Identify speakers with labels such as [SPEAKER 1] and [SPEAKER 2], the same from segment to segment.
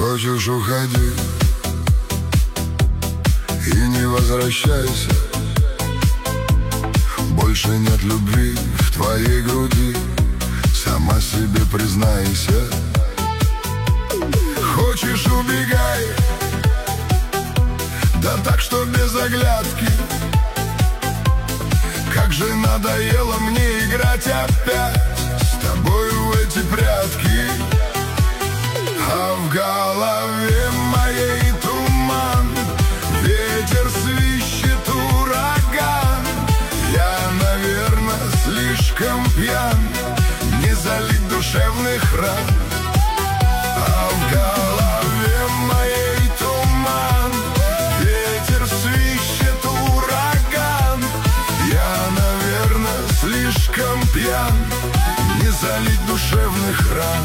[SPEAKER 1] Хочешь, уходи и не возвращайся. Больше нет любви в твоей груди, сама себе признайся. Хочешь, убегай, да так, что без оглядки. Как же надоело мне играть опять с тобою в эти прятки. А в голове моей туман, ветер свищет, ураган. Я, наверное, слишком пьян не залить душевных ран. А в голове моей туман, ветер свищет, ураган. Я, наверное, слишком пьян не залить душевных ран.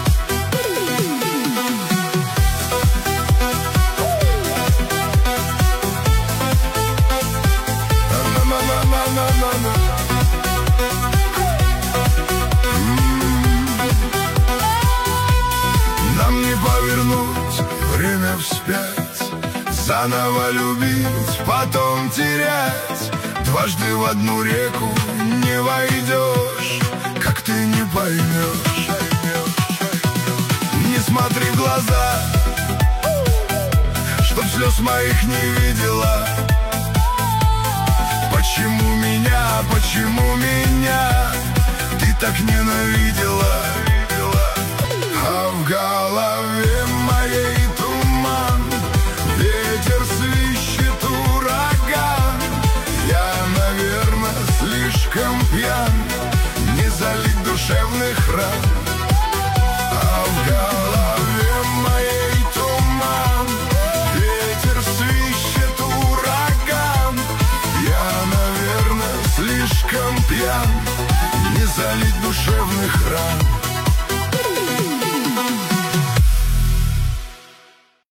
[SPEAKER 1] Нам не повернуть время вспять, заново любить, потом терять. Дважды в одну реку не войдешь, как ты не поймешь. Не смотри в глаза, чтоб слез моих не видела. Почему меня ты так ненавидела? А в голове моей туман, ветер свищет, ураган. Я, наверное, слишком пьян не залить душевных ран. А в голове моей туман, ветер свищет, ураган. Я, наверное, слишком пьян не залить душевных ран.